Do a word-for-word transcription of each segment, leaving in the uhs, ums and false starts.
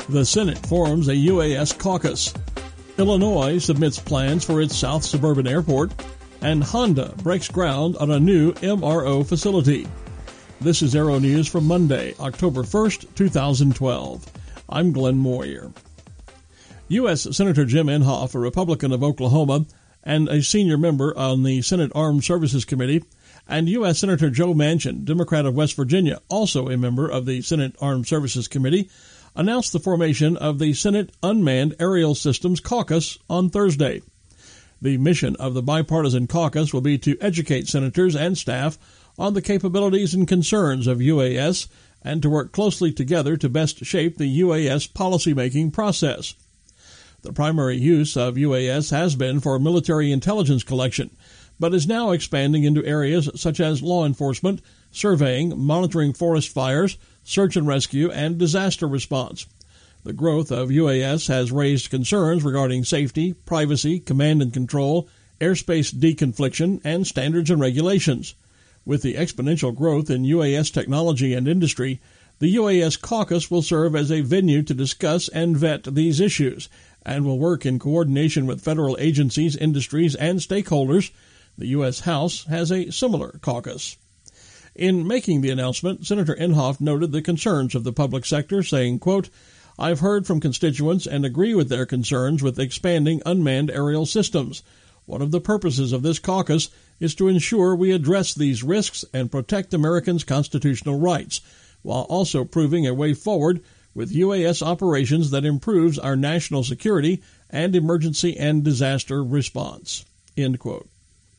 The Senate forms a U A S caucus. Illinois submits plans for its South Suburban Airport. And Honda breaks ground on a new M R O facility. This is Aero News for Monday, October first, two thousand twelve. I'm Glenn Moyer. U S. Senator Jim Inhofe, a Republican of Oklahoma and a senior member on the Senate Armed Services Committee, and U S. Senator Joe Manchin, Democrat of West Virginia, also a member of the Senate Armed Services Committee, announced the formation of the Senate Unmanned Aerial Systems Caucus on Thursday. The mission of the bipartisan caucus will be to educate senators and staff on the capabilities and concerns of U A S and to work closely together to best shape the U A S policymaking process. The primary use of U A S has been for military intelligence collection, but is now expanding into areas such as law enforcement, surveying, monitoring forest fires, search and rescue, and disaster response. The growth of U A S has raised concerns regarding safety, privacy, command and control, airspace deconfliction, and standards and regulations. With the exponential growth in U A S technology and industry, the U A S caucus will serve as a venue to discuss and vet these issues, and will work in coordination with federal agencies, industries, and stakeholders. The U S. House has a similar caucus. In making the announcement, Senator Inhofe noted the concerns of the public sector, saying, quote, "I've heard from constituents and agree with their concerns with expanding unmanned aerial systems. One of the purposes of this caucus is to ensure we address these risks and protect Americans' constitutional rights, while also proving a way forward with U A S operations that improves our national security and emergency and disaster response." End quote.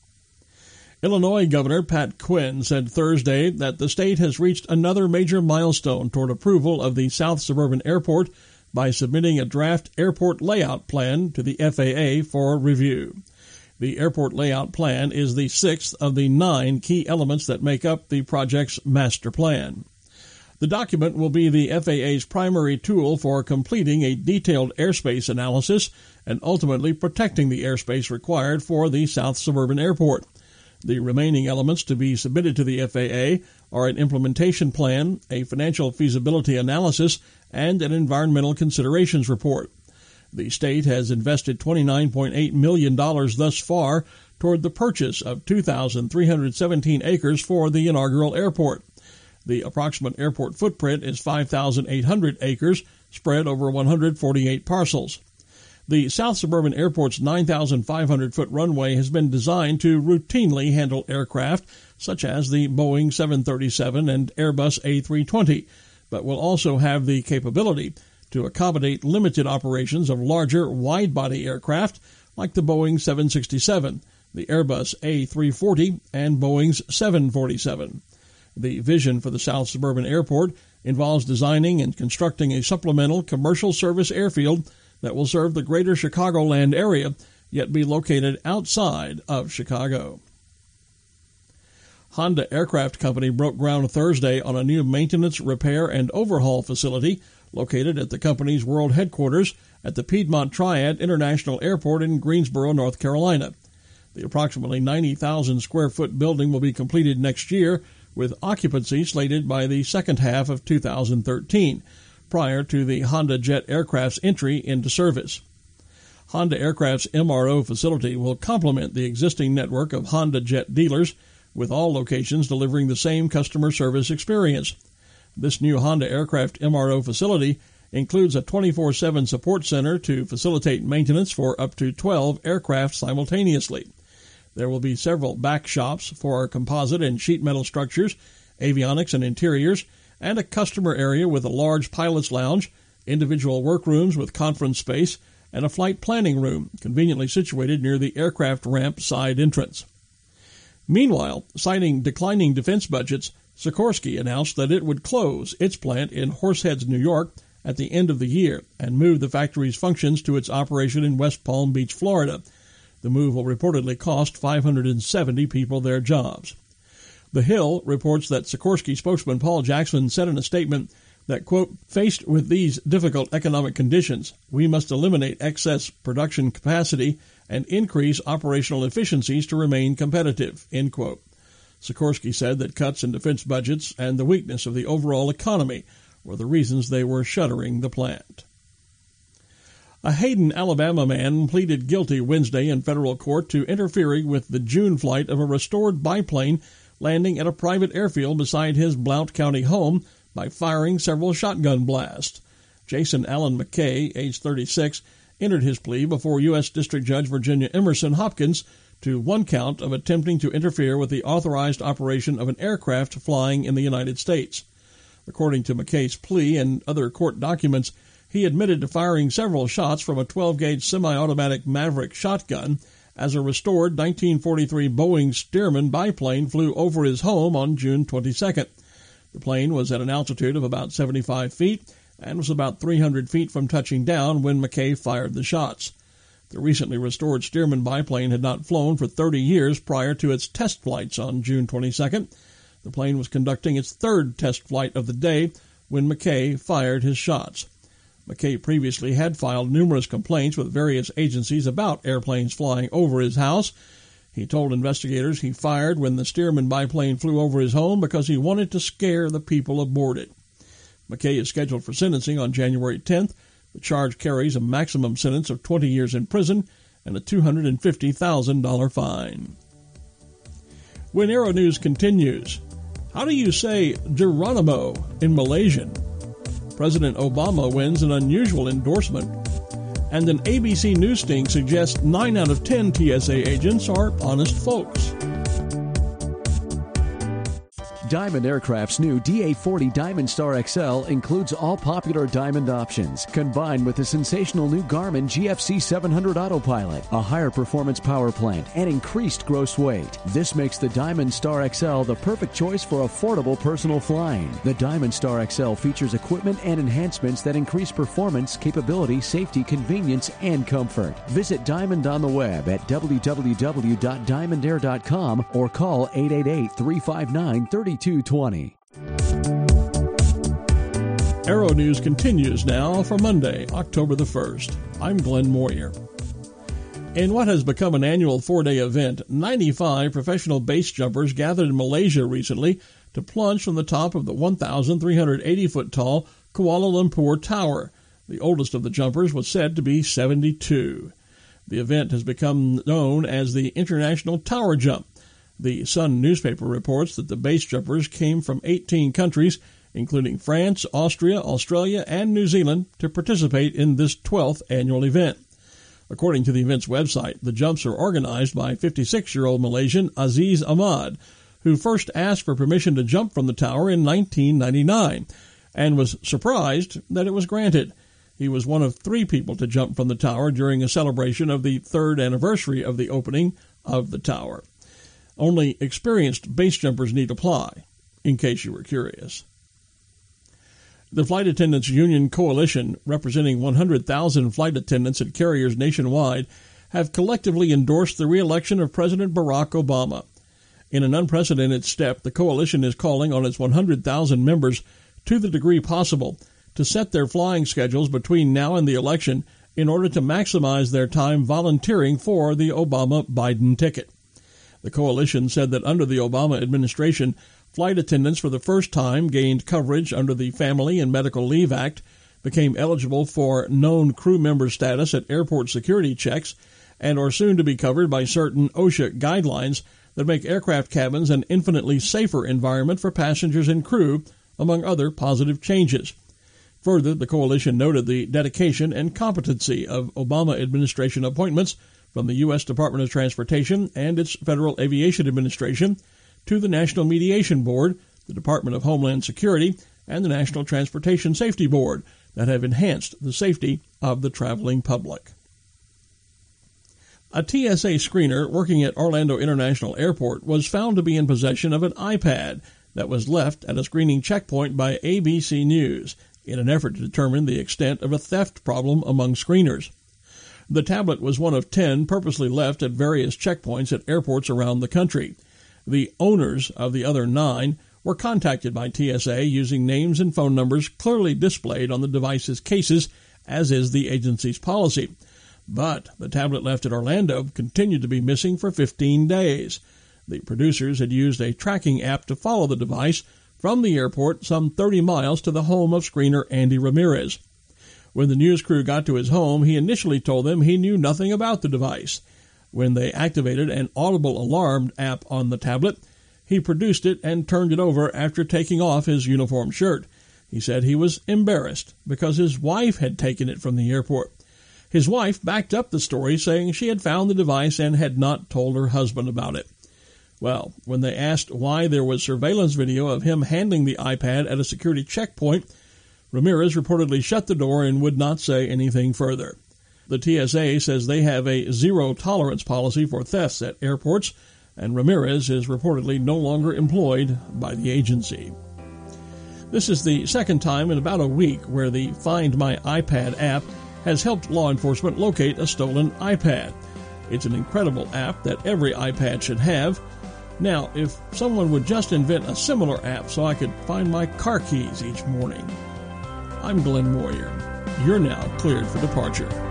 Illinois Governor Pat Quinn said Thursday that the state has reached another major milestone toward approval of the South Suburban Airport by submitting a draft airport layout plan to the F A A for review. The airport layout plan is the sixth of the nine key elements that make up the project's master plan. The document will be the F A A's primary tool for completing a detailed airspace analysis and ultimately protecting the airspace required for the South Suburban Airport. The remaining elements to be submitted to the F A A are an implementation plan, a financial feasibility analysis, and an environmental considerations report. The state has invested twenty-nine point eight million dollars thus far toward the purchase of two thousand three hundred seventeen acres for the inaugural airport. The approximate airport footprint is five thousand eight hundred acres spread over one hundred forty-eight parcels. The South Suburban Airport's nine thousand five hundred foot runway has been designed to routinely handle aircraft such as the Boeing seven thirty-seven and Airbus A three twenty, but will also have the capability to accommodate limited operations of larger wide-body aircraft like the Boeing seven sixty-seven, the Airbus A three forty, and Boeing's seven forty-seven. The vision for the South Suburban Airport involves designing and constructing a supplemental commercial service airfield that will serve the greater Chicagoland area, yet be located outside of Chicago. Honda Aircraft Company broke ground Thursday on a new maintenance, repair, and overhaul facility located at the company's world headquarters at the Piedmont Triad International Airport in Greensboro, North Carolina. The approximately ninety thousand square foot building will be completed next year, with occupancy slated by the second half of two thousand thirteen, prior to the Honda Jet aircraft's entry into service. Honda Aircraft's M R O facility will complement the existing network of Honda Jet dealers, with all locations delivering the same customer service experience. This new Honda Aircraft M R O facility includes a twenty-four seven support center to facilitate maintenance for up to twelve aircraft simultaneously. There will be several back shops for composite and sheet metal structures, avionics and interiors, and a customer area with a large pilot's lounge, individual workrooms with conference space, and a flight planning room conveniently situated near the aircraft ramp side entrance. Meanwhile, citing declining defense budgets, Sikorsky announced that it would close its plant in Horseheads, New York, at the end of the year and move the factory's functions to its operation in West Palm Beach, Florida. The move will reportedly cost five hundred seventy people their jobs. The Hill reports that Sikorsky spokesman Paul Jackson said in a statement that, quote, "Faced with these difficult economic conditions, we must eliminate excess production capacity and increase operational efficiencies to remain competitive," end quote. Sikorsky said that cuts in defense budgets and the weakness of the overall economy were the reasons they were shuttering the plant. A Hayden, Alabama man pleaded guilty Wednesday in federal court to interfering with the June flight of a restored biplane landing at a private airfield beside his Blount County home by firing several shotgun blasts. Jason Allen McKay, age thirty-six, entered his plea before U S District Judge Virginia Emerson Hopkins to one count of attempting to interfere with the authorized operation of an aircraft flying in the United States. According to McKay's plea and other court documents, he admitted to firing several shots from a twelve-gauge semi-automatic Maverick shotgun as a restored nineteen forty-three Boeing Stearman biplane flew over his home on June twenty-second. The plane was at an altitude of about seventy-five feet and was about three hundred feet from touching down when McKay fired the shots. The recently restored Stearman biplane had not flown for thirty years prior to its test flights on June twenty-second. The plane was conducting its third test flight of the day when McKay fired his shots. McKay previously had filed numerous complaints with various agencies about airplanes flying over his house. He told investigators he fired when the Stearman biplane flew over his home because he wanted to scare the people aboard it. McKay is scheduled for sentencing on January tenth. The charge carries a maximum sentence of twenty years in prison and a two hundred fifty thousand dollars fine. When Aero News continues, how do you say Geronimo in Malaysian? President Obama wins an unusual endorsement, and an A B C News sting suggests nine out of ten T S A agents are honest folks. Diamond Aircraft's new D A forty Diamond Star X L includes all popular Diamond options, combined with the sensational new Garmin G F C seven hundred Autopilot, a higher performance power plant, and increased gross weight. This makes the Diamond Star X L the perfect choice for affordable personal flying. The Diamond Star X L features equipment and enhancements that increase performance, capability, safety, convenience, and comfort. Visit Diamond on the web at w w w dot diamond air dot com or call eight eight eight, three five nine, three two two zero. Aero News continues now for Monday, October the first. I'm Glenn Moyer. In what has become an annual four-day event, ninety-five professional base jumpers gathered in Malaysia recently to plunge from the top of the one thousand three hundred eighty foot tall Kuala Lumpur Tower. The oldest of the jumpers was said to be seventy-two. The event has become known as the International Tower Jump. The Sun newspaper reports that the base jumpers came from eighteen countries, including France, Austria, Australia, and New Zealand, to participate in this twelfth annual event. According to the event's website, the jumps are organized by fifty-six-year-old Malaysian Aziz Ahmad, who first asked for permission to jump from the tower in nineteen ninety-nine, and was surprised that it was granted. He was one of three people to jump from the tower during a celebration of the third anniversary of the opening of the tower. Only experienced base jumpers need apply, in case you were curious. The Flight Attendants Union Coalition, representing one hundred thousand flight attendants at carriers nationwide, have collectively endorsed the re-election of President Barack Obama. In an unprecedented step, the coalition is calling on its one hundred thousand members, to the degree possible, to set their flying schedules between now and the election in order to maximize their time volunteering for the Obama-Biden ticket. The coalition said that under the Obama administration, flight attendants for the first time gained coverage under the Family and Medical Leave Act, became eligible for known crew member status at airport security checks, and are soon to be covered by certain OSHA guidelines that make aircraft cabins an infinitely safer environment for passengers and crew, among other positive changes. Further, the coalition noted the dedication and competency of Obama administration appointments from the U S Department of Transportation and its Federal Aviation Administration to the National Mediation Board, the Department of Homeland Security, and the National Transportation Safety Board that have enhanced the safety of the traveling public. A T S A screener working at Orlando International Airport was found to be in possession of an iPad that was left at a screening checkpoint by A B C News in an effort to determine the extent of a theft problem among screeners. The tablet was one of ten purposely left at various checkpoints at airports around the country. The owners of the other nine were contacted by T S A using names and phone numbers clearly displayed on the device's cases, as is the agency's policy. But the tablet left at Orlando continued to be missing for fifteen days. The producers had used a tracking app to follow the device from the airport some thirty miles to the home of screener Andy Ramirez. When the news crew got to his home, he initially told them he knew nothing about the device. When they activated an audible alarm app on the tablet, he produced it and turned it over after taking off his uniform shirt. He said he was embarrassed because his wife had taken it from the airport. His wife backed up the story, saying she had found the device and had not told her husband about it. Well, when they asked why there was surveillance video of him handing the iPad at a security checkpoint, Ramirez reportedly shut the door and would not say anything further. The T S A says they have a zero-tolerance policy for thefts at airports, and Ramirez is reportedly no longer employed by the agency. This is the second time in about a week where the Find My iPad app has helped law enforcement locate a stolen iPad. It's an incredible app that every iPad should have. Now, if someone would just invent a similar app so I could find my car keys each morning. I'm Glenn Moyer. You're now cleared for departure.